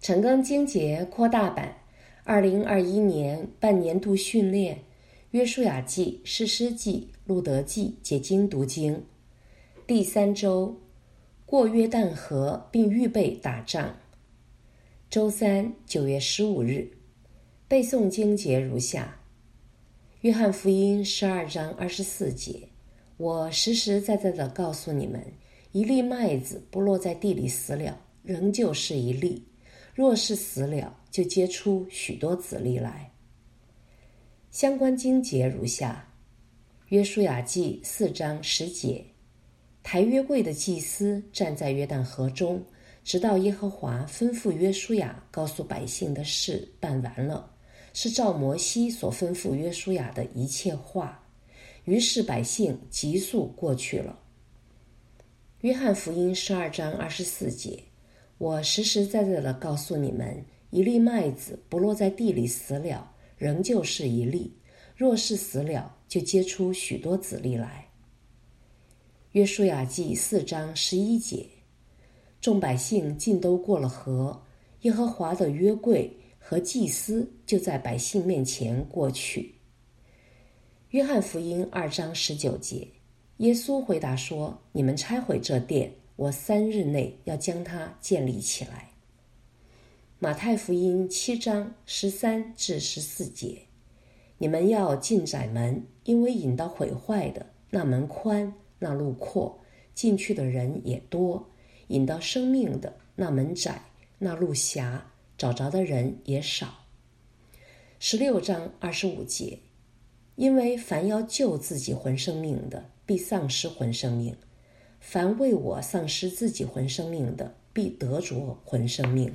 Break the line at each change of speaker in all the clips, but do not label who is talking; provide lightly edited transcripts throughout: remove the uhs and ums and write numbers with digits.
晨更经节扩大版2021年半年度训练，约书亚记、士师记、路得记解经读经。第3周，过约旦河并预备打仗。周三9月15日，背诵经节如下：约翰福音12章24节，我实实在在地告诉你们，一粒麦子不落在地里死了，仍旧是一粒；若是死了，就结出许多子粒来。相关经节如下：约书亚记4章10节，抬约柜的祭司站在约旦河中，直到耶和华吩咐约书亚告诉百姓的事办完了，是照摩西所吩咐约书亚的一切话。于是百姓急速过去了。约翰福音12章24节，我实实在在地告诉你们，一粒麦子不落在地里死了，仍旧是一粒；若是死了，就结出许多子粒来。约书亚记4章11节，众百姓尽都过了河，耶和华的约柜和祭司就在百姓面前过去。约翰福音2章19节，耶稣回答说：你们拆毁这殿，我3日内要将它建立起来。马太福音7章13至14节，你们要进窄门，因为引到毁坏的，那门宽，那路阔，进去的人也多；引到生命的，那门窄，那路狭，找着的人也少。16章25节，因为凡要救自己魂生命的，必丧失魂生命；凡为我丧失自己魂生命的，必得着魂生命。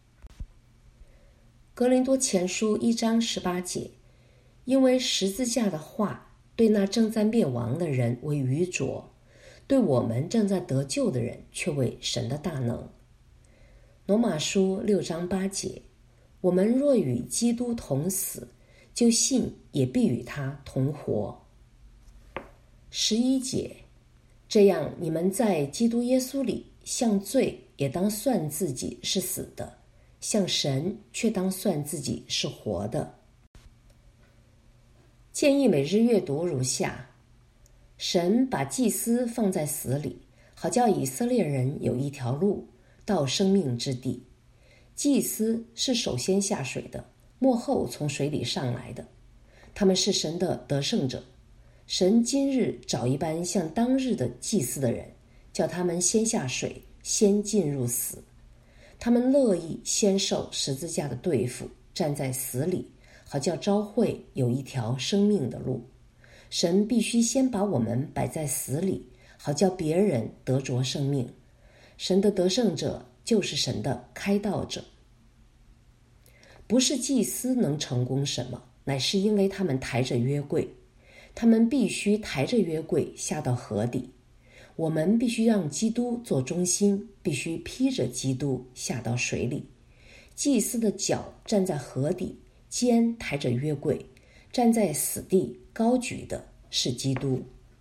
哥林多前书1章18节，因为十字架的话对那正在灭亡的人为愚拙，对我们正在得救的人却为神的大能。罗马书6章8节，我们若与基督同死，就信也必与他同活。11节，这样你们在基督耶稣里，向罪也当算自己是死的，向神却当算自己是活的。建议每日阅读如下：神把祭司放在死里，好叫以色列人有一条路到生命之地。祭司是首先下水的，末后从水里上来的，他们是神的得胜者。神今日找一般像当日的祭司的人，叫他们先下水，先进入死。他们乐意先受十字架的对付，站在死里，好叫召会有一条生命的路。神必须先把我们摆在死里，好叫别人得着生命。神的得胜者就是神的开道者。不是祭司能成功什么，乃是因为他们抬着约柜。他们必须抬着约柜下到河底。我们必须让基督做中心，必须披着基督下到水里。祭司的脚站在河底，肩抬着约柜，站在死地高举的是基督。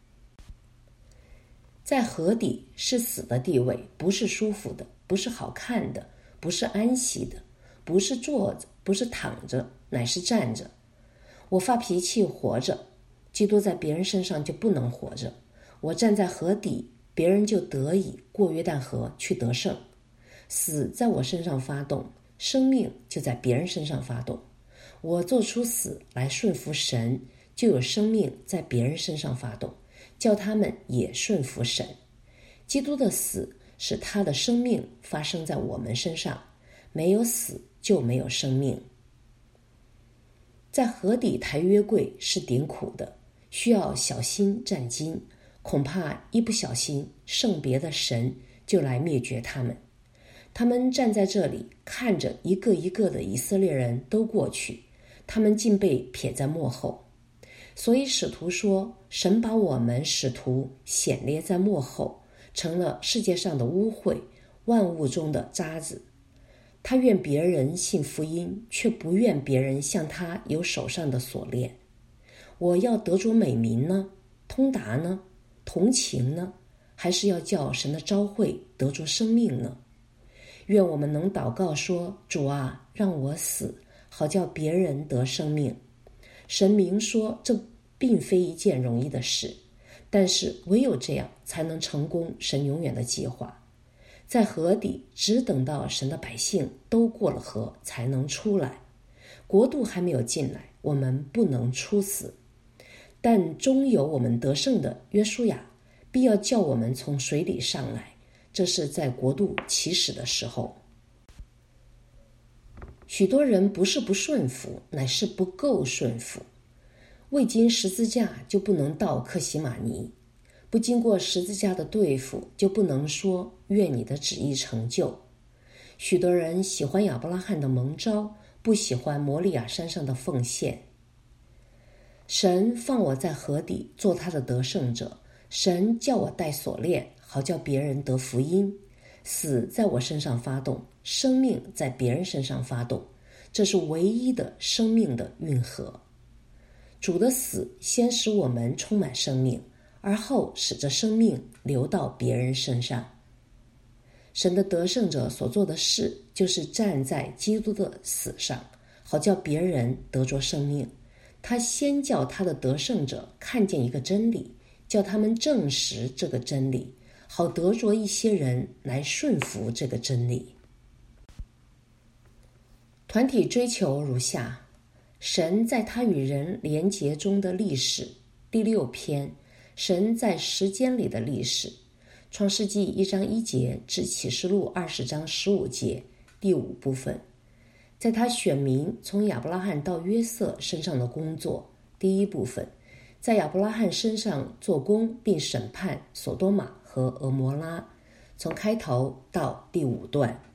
在河底是死的地位，不是舒服的，不是好看的，不是安息的，不是坐着，不是躺着，乃是站着。我发脾气活着，基督在别人身上就不能活着。我站在河底，别人就得以过约旦河去得胜。死在我身上发动，生命就在别人身上发动。我做出死来顺服神，就有生命在别人身上发动，叫他们也顺服神。基督的死使他的生命发生在我们身上，没有死就没有生命。在河底抬约柜是顶苦的，需要小心战兢，恐怕一不小心，圣别的神就来灭绝他们。他们站在这里，看着一个一个的以色列人都过去，他们竟被撇在幕后。所以使徒说，神把我们使徒显列在幕后，成了世界上的污秽，万物中的渣子。他愿别人信福音，却不愿别人像他有手上的锁链。我要得着美名呢？通达呢？同情呢？还是要叫神的召会得着生命呢？ 愿我们能祷告说，主啊，让我死，好叫别人得生命。神明说这并非一件容易的事，但是唯有这样才能成功神永远的计划。在河底只等到神的百姓都过了河才能出来，国度还没有进来，我们不能出死。但终有我们得胜的约书亚必要叫我们从水里上来，这是在国度起始的时候。许多人不是不顺服，乃是不够顺服。未经十字架就不能到克西马尼，不经过十字架的对付就不能说愿你的旨意成就。许多人喜欢亚伯拉罕的蒙召，不喜欢摩利亚山上的奉献。神放我在河底做他的得胜者，神叫我戴锁链，好叫别人得福音。死在我身上发动，生命在别人身上发动，这是唯一的生命的运河。主的死先使我们充满生命，而后使这生命流到别人身上。神的得胜者所做的事，就是站在基督的死上，好叫别人得着生命。他先叫他的得胜者看见一个真理，叫他们证实这个真理，好得着一些人来顺服这个真理。团体追求如下：神在他与人连结中的历史，第6篇，神在时间里的历史，创世纪1章1节至启示录20章15节，第5部分。在他选民从亚伯拉罕到约瑟身上的工作，第1部分。在亚伯拉罕身上做工并审判所多玛和俄摩拉，从开头到第5段。